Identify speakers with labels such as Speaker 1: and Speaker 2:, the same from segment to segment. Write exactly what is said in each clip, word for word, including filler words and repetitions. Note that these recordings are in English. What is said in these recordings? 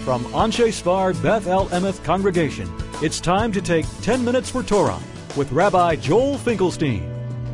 Speaker 1: From Anshe Sfar Beth El Emeth Congregation, it's time to take ten minutes for Torah with Rabbi Joel Finkelstein.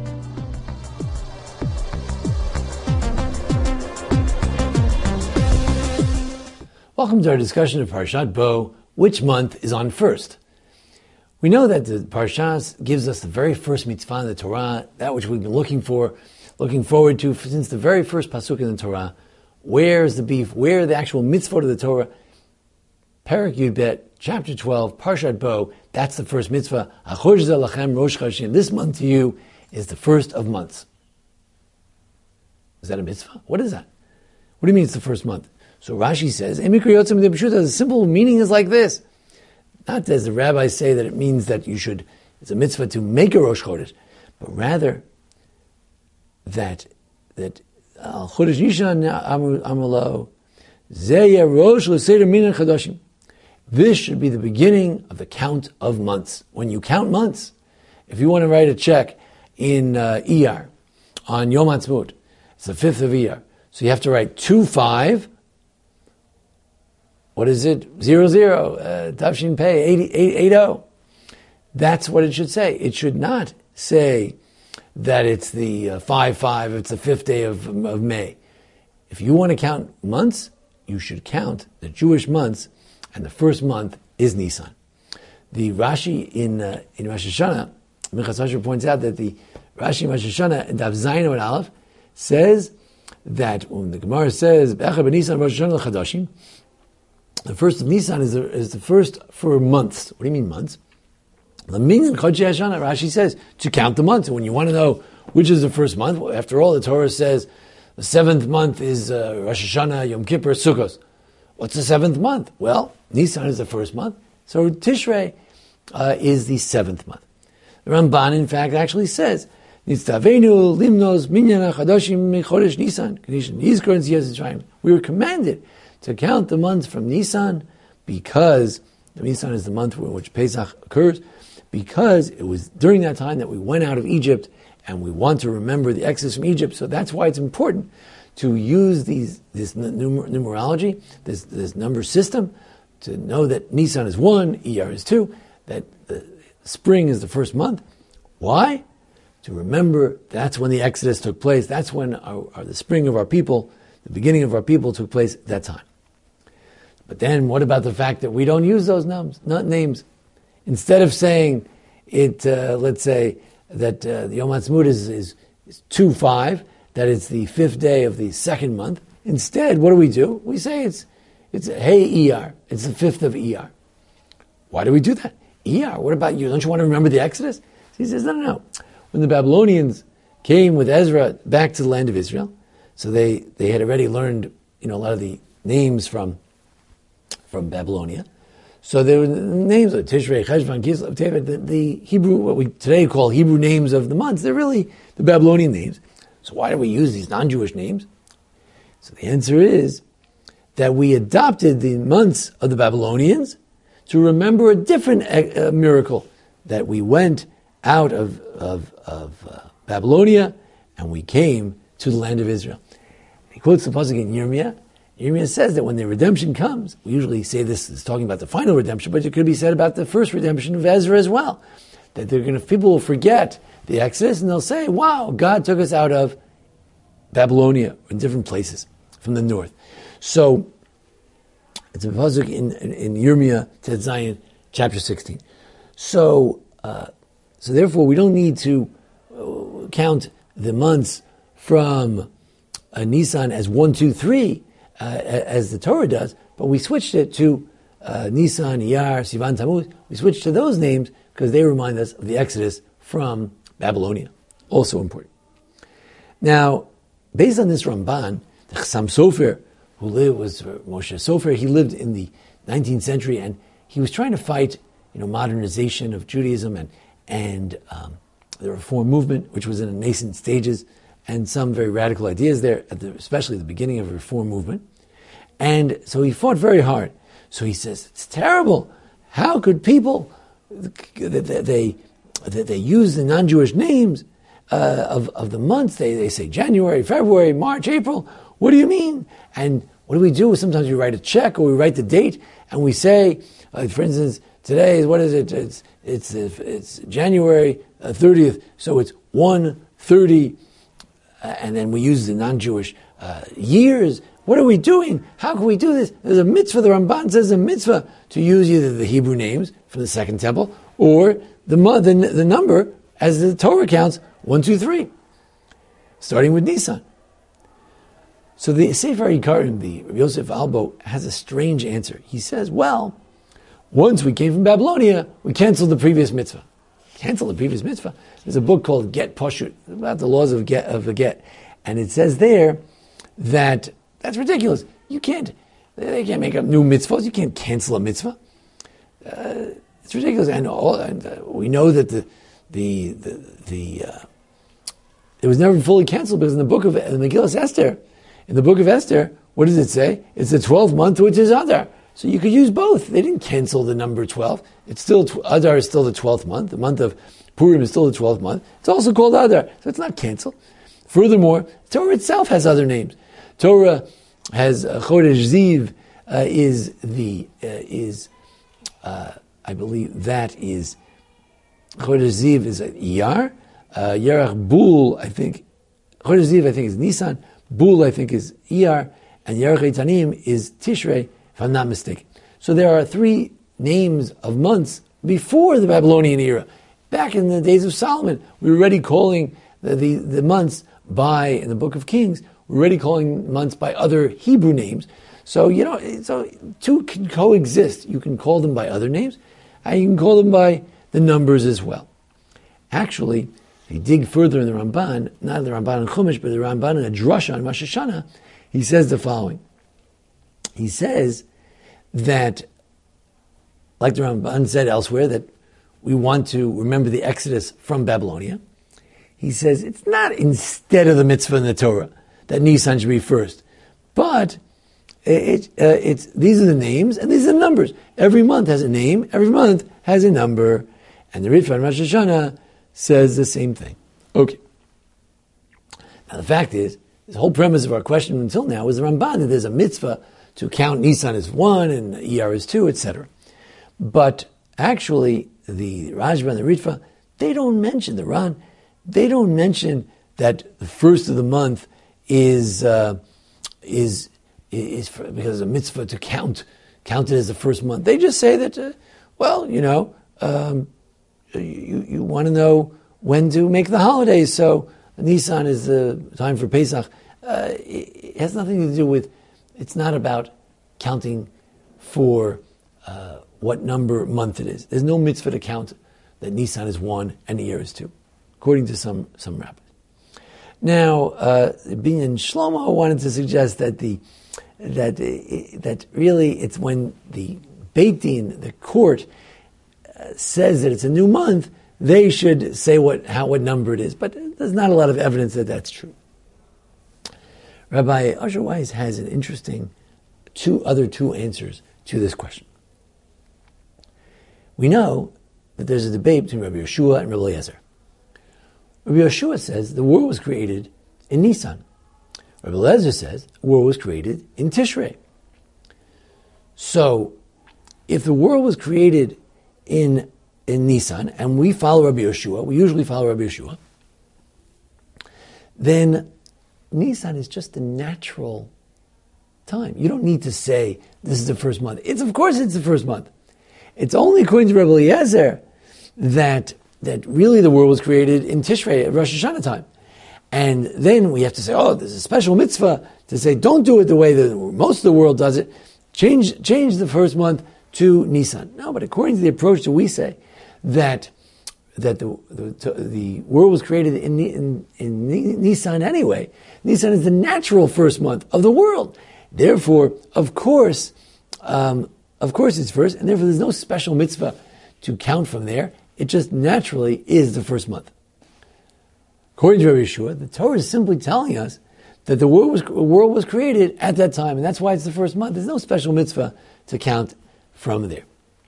Speaker 2: Welcome to our discussion of Parshat Bo. Which month is on first? We know that the Parshas gives us the very first mitzvah in the Torah, that which we've been looking for, looking forward to since the very first pasuk in the Torah. Where is the beef? Where are the actual mitzvot of the Torah? Perek Yud Bet, chapter twelve, Parshat Bo. That's the first mitzvah. Achodesh zeh lachem Rosh Chodeshim. This month to you is the first of months. Is that a mitzvah? What is that? What do you mean it's the first month? So Rashi says, the simple meaning is like this. Not as the rabbis say that it means that you should, it's a mitzvah to make a Rosh Chodesh, but rather that that Chodesh Nishan Amalo Zeya Rosh L'Seder Minan Chadashim. This should be the beginning of the count of months. When you count months, if you want to write a check in uh, Iyar on Yom Ha'atzmaut, it's the fifth of Iyar, so you have to write two five. What is it? Zero zero. Uh, Tavshin Pei eighty eight eight zero. That's what it should say. It should not say that it's the uh, five five. It's the fifth day of of May. If you want to count months, you should count the Jewish months, and the first month is Nisan. The Rashi in uh, in Rosh Hashanah, Minchas Asher points out that the Rashi in Rosh Hashanah in Daf Zayin and Aleph says that when the Gemara says Be'echad b'Nisan Rosh Hashanah l'Chadashim, the first of Nisan is the, is the first for months. What do you mean months? The meaning Chodshei Hashanah, Rashi says, to count the months. And when you want to know which is the first month, well, after all, the Torah says the seventh month is uh, Rosh Hashanah, Yom Kippur, Sukkot. What's the seventh month? Well, Nisan is the first month. So Tishrei uh, is the seventh month. The Ramban, in fact, actually says, Nitztavenu limnos minyan ha'chadashim mechodesh Nisan. We were commanded to count the months from Nisan, because the Nisan is the month in which Pesach occurs, because it was during that time that we went out of Egypt, and we want to remember the exodus from Egypt. So that's why it's important to use these this numer- numerology, this, this number system, to know that Nisan is one, Iyar is two, that the spring is the first month. Why? To remember that's when the exodus took place. That's when our, our, the spring of our people, the beginning of our people took place at that time. But then what about the fact that we don't use those names? Not names. Instead of saying it, uh, let's say that uh, the Yom Ha'atzmaut is, is, is two five, that it's the fifth day of the second month. Instead, what do we do? We say it's it's Hey Iyar. It's the fifth of Iyar. Why do we do that? Iyar, what about you? Don't you want to remember the Exodus? So he says, no, no, no. When the Babylonians came with Ezra back to the land of Israel, so they, they had already learned, you know, a lot of the names from from Babylonia. So there were names of Tishrei, Cheshvan, Kislev, Tevet, the, the Hebrew, what we today call Hebrew names of the months. They're really the Babylonian names. So why do we use these non-Jewish names? So the answer is that we adopted the months of the Babylonians to remember a different uh, miracle, that we went out of, of, of uh, Babylonia and we came to the land of Israel. He quotes the pasuk in Yirmiyah. Yirmiyah says that when the redemption comes, we usually say this is talking about the final redemption, but it could be said about the first redemption of Ezra as well. That they're going to, people will forget the Exodus and they'll say, wow, God took us out of Babylonia, in different places from the north. So, it's a pasuk in, in, in Yirmiyah, Tet Zayin, chapter sixteen. So, uh, so therefore we don't need to uh, count the months from uh, Nisan as one, two, three, uh, as the Torah does, but we switched it to uh, Nisan, Iyar, Sivan, Tammuz. We switched to those names because they remind us of the Exodus from Babylonia. Also important. Now, based on this Ramban, the Chassam Sofer, who lived, was Moshe Sofer, he lived in the nineteenth century, and he was trying to fight, you know, modernization of Judaism and and um, the Reform movement, which was in nascent stages, and some very radical ideas there, at the, especially the beginning of the Reform movement. And so he fought very hard. So he says, it's terrible. How could people, they, they, they use the non-Jewish names uh, of, of the months? They, they say January, February, March, April. What do you mean? And What do we do? Sometimes we write a check or we write the date and we say, uh, for instance, today is, what is it? It's it's it's January thirtieth, so it's one thirty, uh, and then we use the non-Jewish uh, years. What are we doing? How can we do this? There's a mitzvah. The Ramban says a mitzvah to use either the Hebrew names from the Second Temple or the the, the number as the Torah counts, one, two, three, starting with Nisan. So the Sefer Yikarim, the Rabbi Yosef Albo, has a strange answer. He says, well, once we came from Babylonia, we canceled the previous mitzvah. Cancel the previous mitzvah? There's a book called Get Pashut, about the laws of get, of the get. And it says there that that's ridiculous. You can't, they can't make up new mitzvahs. You can't cancel a mitzvah. Uh, it's ridiculous. And, all, and uh, we know that the, the, the, the uh, it was never fully canceled because in the book of the Megillah Esther, in the book of Esther, what does it say? It's the twelfth month, which is Adar. So you could use both. They didn't cancel the number twelve. It's still, Adar is still the twelfth month. The month of Purim is still the twelfth month. It's also called Adar. So it's not canceled. Furthermore, Torah itself has other names. Torah has uh, Chodesh Ziv uh, is the, uh, is, uh, I believe that is, Chodesh Ziv is Iyar. Uh, Yerach Bul, I think, Chodesh Ziv I think is Nisan. Bul, I think, is Iyar, and Yerach Etanim is Tishrei, if I'm not mistaken. So there are three names of months before the Babylonian era. Back in the days of Solomon, we were already calling the, the, the months by, in the Book of Kings, we were already calling months by other Hebrew names. So, you know, so two can coexist. You can call them by other names, and you can call them by the numbers as well. Actually, if you dig further in the Ramban, not the Ramban in Chumash, but the Ramban in a drasha on Rosh Hashanah, he says the following. He says that, like the Ramban said elsewhere, that we want to remember the Exodus from Babylonia. He says it's not instead of the mitzvah in the Torah that Nisan should be first, but it, uh, it's these are the names and these are the numbers. Every month has a name, every month has a number, and the Ritva in Rosh Hashanah says the same thing. Okay. Now the fact is, the whole premise of our question until now was the Ramban, that there's a mitzvah to count Nisan as one and Iyar as two, et cetera. But actually, the Rashba and the Ritva, they don't mention, the Ran, they don't mention that the first of the month is uh, is is for, because of a mitzvah to count, count it as the first month. They just say that, uh, well, you know, um, You, you want to know when to make the holidays, so Nisan is the time for Pesach. Uh, it, it has nothing to do with, it's not about counting for uh, what number month it is. There's no mitzvah to count that Nisan is one and Iyar is two, according to some, some rabbis. Now, uh, Binyan Shlomo wanted to suggest that the that that really it's when the Beit Din, the court, says that it's a new month, they should say what how what number it is. But there's not a lot of evidence that that's true. Rabbi Usher Weiss has an interesting two other two answers to this question. We know that there's a debate between Rabbi Yeshua and Rabbi Eliezer. Rabbi Yeshua says the world was created in Nisan. Rabbi Eliezer says the world was created in Tishrei. So, if the world was created in in Nisan, and we follow Rabbi Yeshua, we usually follow Rabbi Yeshua, then Nisan is just a natural time. You don't need to say this is the first month. It's of course it's the first month. It's only according to Rabbi Eliezer that that really the world was created in Tishrei at Rosh Hashanah time. And then we have to say, oh, there's a special mitzvah to say, don't do it the way that most of the world does it. Change change the first month to Nisan. No, but according to the approach that we say, that that the the, the world was created in, in, in Nisan anyway. Nisan is the natural first month of the world. Therefore, of course, um, of course it's first, and therefore there's no special mitzvah to count from there. It just naturally is the first month. According to Rabbi Yeshua, the Torah is simply telling us that the world was, the world was created at that time, and that's why it's the first month. There's no special mitzvah to count from there.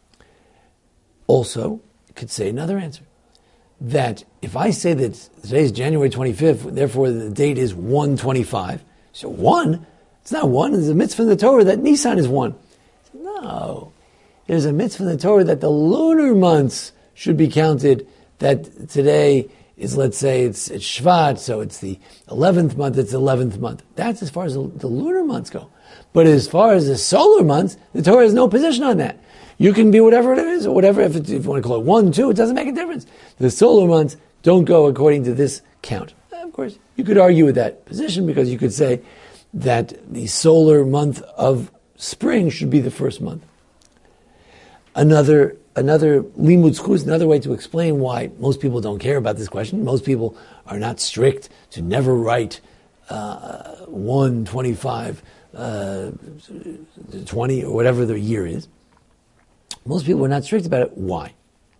Speaker 2: Also, you could say another answer, that if I say that today is January twenty-fifth, therefore the date is one twenty-five, so one, It's not one. There's a mitzvah in the Torah that Nisan is one. No. There's a mitzvah in the Torah that the lunar months should be counted, that today is, let's say, it's, it's Shvat, so it's the eleventh month, it's the eleventh month. That's as far as the, the lunar months go. But as far as the solar months, the Torah has no position on that. You can be whatever it is, or whatever, if, it, if you want to call it one, two, it doesn't make a difference. The solar months don't go according to this count. Of course, you could argue with that position, because you could say that the solar month of spring should be the first month. Another another limud zchus, another way to explain why most people don't care about this question. Most people are not strict to never write uh, one, twenty-five, uh, twenty, or whatever the year is. Most people are not strict about it. Why?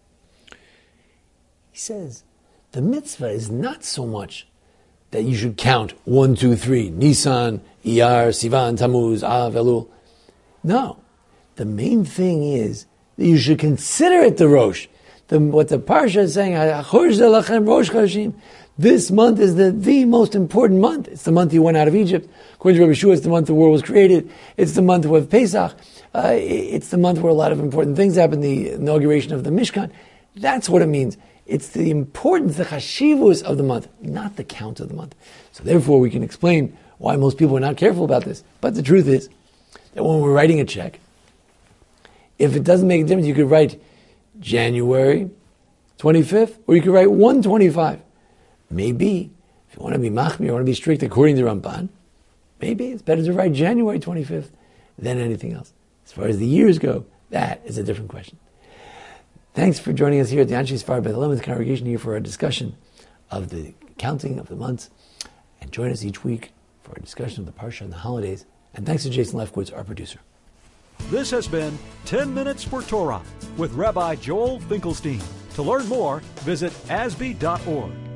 Speaker 2: He says the mitzvah is not so much that you should count one, two, three, Nisan, Iyar, Sivan, Tammuz, Av, Elul. No. The main thing is that you should consider it the Rosh. The, what the Parsha is saying, this month is the, the most important month. It's the month you went out of Egypt. According to Rabbi Shua, it's the month the world was created. It's the month with Pesach. Uh, it's the month where a lot of important things happen, the inauguration of the Mishkan. That's what it means. It's the importance, the chashivus of the month, not the count of the month. So therefore we can explain why most people are not careful about this. But the truth is that when we're writing a check, if it doesn't make a difference, you could write January twenty-fifth, or you could write one twenty-five. Maybe, if you want to be machmir, you want to be strict according to Ramban, maybe it's better to write January twenty-fifth than anything else. As far as the years go, that is a different question. Thanks for joining us here at the Anshe Sfar Beth eleventh Congregation, here for a discussion of the counting of the months. And join us each week for a discussion of the Parsha and the holidays. And thanks to Jason Lefkowitz, our producer.
Speaker 1: This has been ten minutes for Torah with Rabbi Joel Finkelstein. To learn more, visit A S B E dot org.